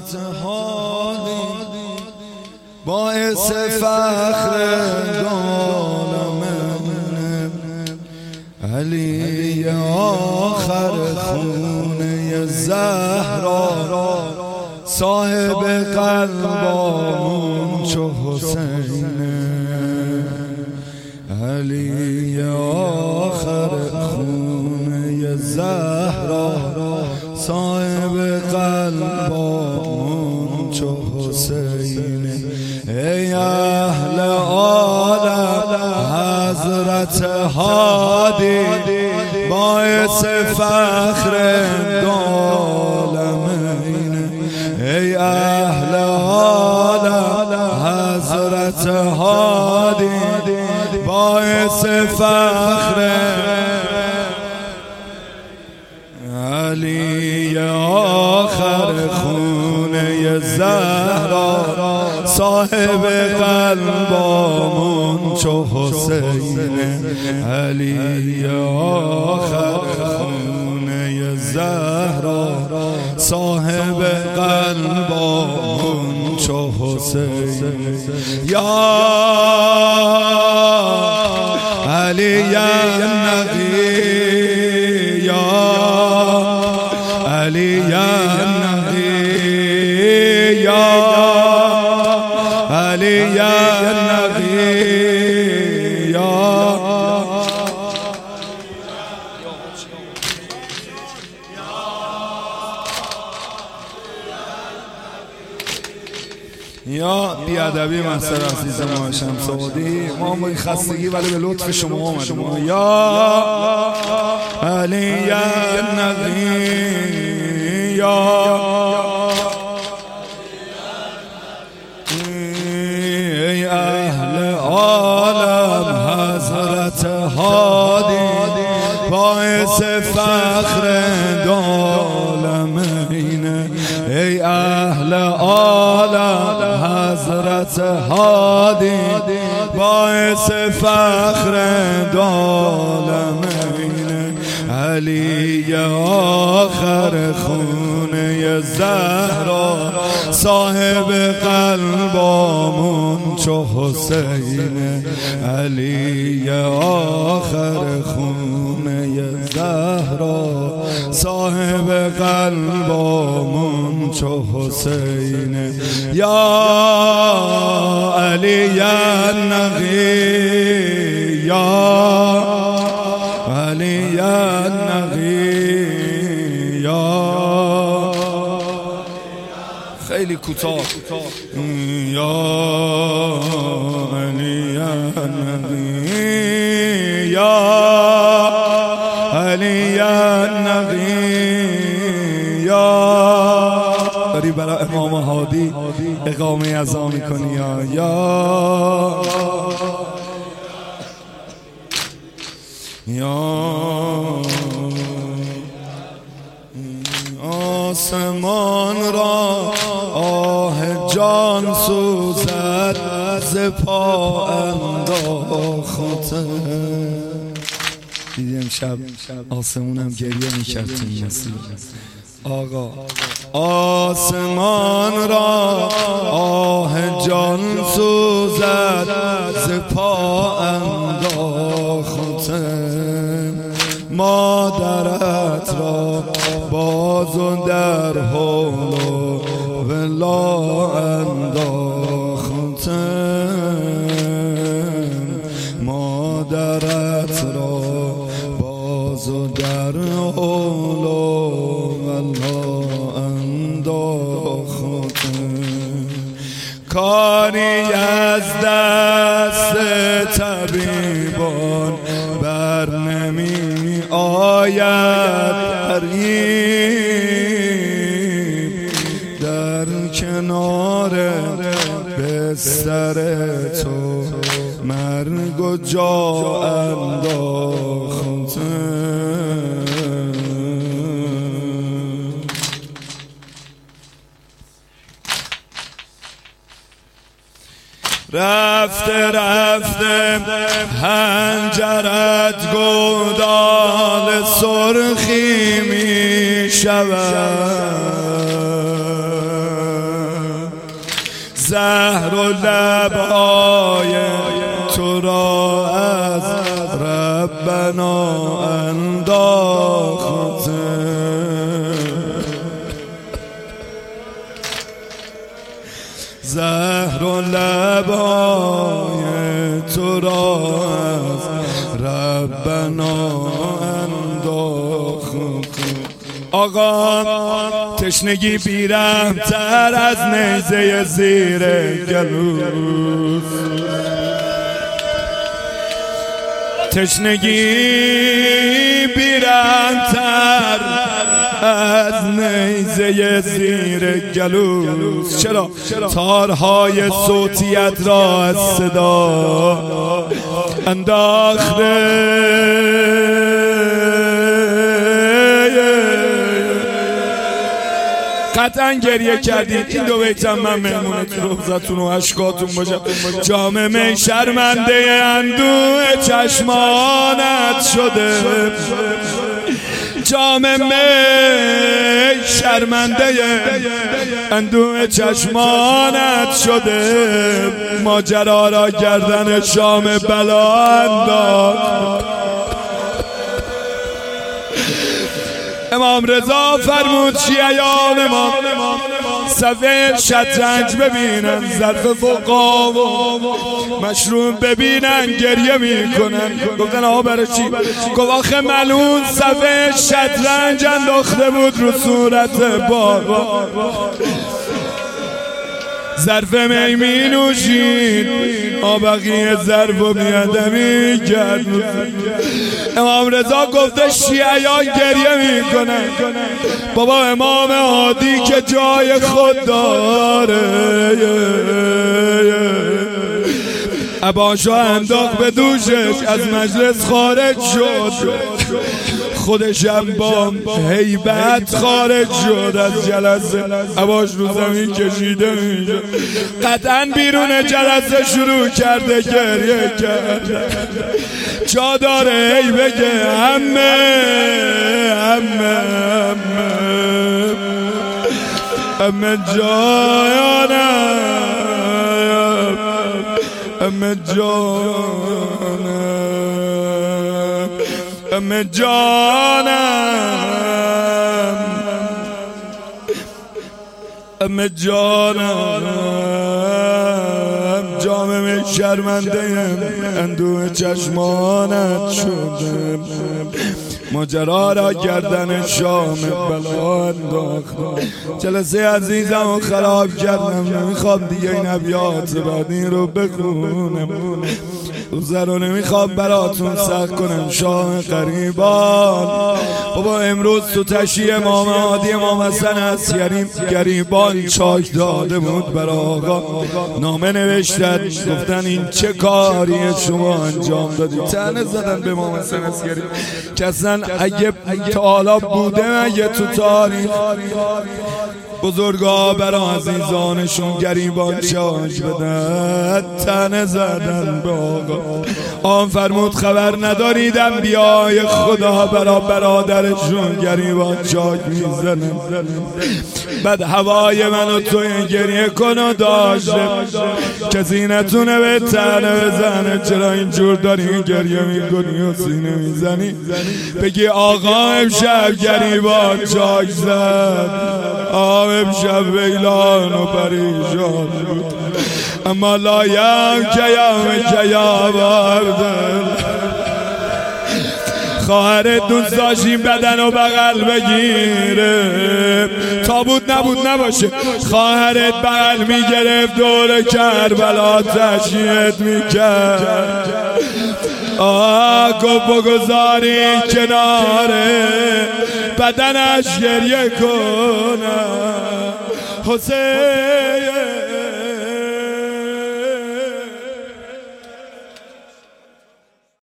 حالی باعث فخر عالمه، علی آخر خونه زهرا، صاحب قلبامون چو حسینه. علی آخر خونه زهرا، صاحب قلبامون چو حسینه. ای اهل عالم حضرت هادی، باعث فخر عالمینه. ای اهل عالم حضرت هادی، باعث فخر علی آخر خونه زهرا، صاحب قلبامون چو حسینه. علی آخر خونه زهرا، صاحب قلبامون چو حسینه. یا علی النقی، یا علی النقی، یا علی النقی، یا بیادبی محضر عزیز ما شمس‌آبادی، ما با این خستگی ولی به لطف شما آمدیم. یا علی النقی، یا ای اهل عالم حضرت هادی، باعث فخر عالمینه. ای اهل عالم حضرت هادی، باعث فخر عالمینه. علی آخر خونه زهرا، صاحب قلبامون چو حسینه. علی آخر خونه زهرا، صاحب قلبامون چو حسینه. یا علی النقی، یا علی النقی، یا خیلی کوتاه، یا علی النقی، یا علی النقی، یا داری برای امام هادی اقامه اذان میکنی. یا آسمان را آه جان سوزد، ز پا انداخته. دیدی امشب آسمونم گریه میکرد تو این مسیر. آقا آسمان را آه جان سوزد، ز پا انداخته. مادرت را باز و در حول و ولا انداخته. مادرت را باز و در حول و ولا انداخته. کاری از دست طبیبان بر نمی آید غریب، در کنار بستر تو مرگ و جا انداخته. رفته رفته هنجرت گودال سرخی می شود. زهر و لبهای تو را از ربنا انداخته، زهر و لبهای تو را از ربنا انداخته. آقا تشنگی بیرحم‌تر از نیزه زیر گلوست، تشنگی بیرحم‌تر از نیزه زیر گلوست. چرا؟ تارهای صوتیت را از صدا انداخته، قطعا گریه کردید. این دو بیتم من مهمونتون روزتون و عشقاتون باشم. جام می شرمنده اندوه چشمانت شده، جام می شرمنده اندوه چشمانت شده، ماجرا را گردن شام بلا انداخت. امام رضا فرمود شیعیان ما صفحه شطرنج ببینن، ظرف فقها و مشروم ببینن گریه میکنن. گفتن آقا برای چی؟ گفت آخه ملعون صفحه شطرنج انداخته بود رو صورت بابا، ظرف می می نوشید آبقی ظرف و بیادمی کرد. امام رضا گفته شیعیان گریه میکنن. بابا امام هادی که جای خود داره عباشو انداخت به دوشش، از مجلس خارج شد، خودشم با هیبت خارج شد از جلسه، عباش رو زمین کشیده میشه. قطعا بیرون جلسه شروع کرده گریه کرده، جا داره ای بگه همه جانم، همه جانم، همه جانم، همه جانم، جام می شرمنده اندوه چشمانت شده، ماجرا را گردن شام بلا انداخت. جلسه عزیزم رو خراب کردم، نمیخوام دیگه این ابیات بعدی رو بخونم، روزه رو نمیخوام براتون سخت کنم. شاه غریبان بابا امروز تو تشییع امام هادی امام حسن عسکری گریبان چاک داده بود برای آقا، نامه نوشتن گفتن این چه کاری شما انجام دادید. طعنه زدن به امام حسن عسکری که اصلا اگه تا حالا بوده اگه تو تاریخ بزرگا برای عزیزانشون گریبان چاک بدن، طعنه زدن به آقا. آن فرمود خبر ندارید انبیای خدا برای برادرشون گریبان چاک میزنن. بعد هوای منو تو گریه کن و داشته کسی نتونه به طعنه بزنه. چرا اینجور داری گریه میکنی و سینه میزنی؟ بگی آقا امشب گریبان چاک زد، امشب ویلان و پریشان بود، اما لایم که یا بردل. خواهرت دوست داشتیم بدن و بغل بگیره، تابوت نبود نباشه، خواهرت بغل میگرفت دور کربلا تشییعت میکرد. گفت بگذاری کناره بدنش گریه کنم، حسین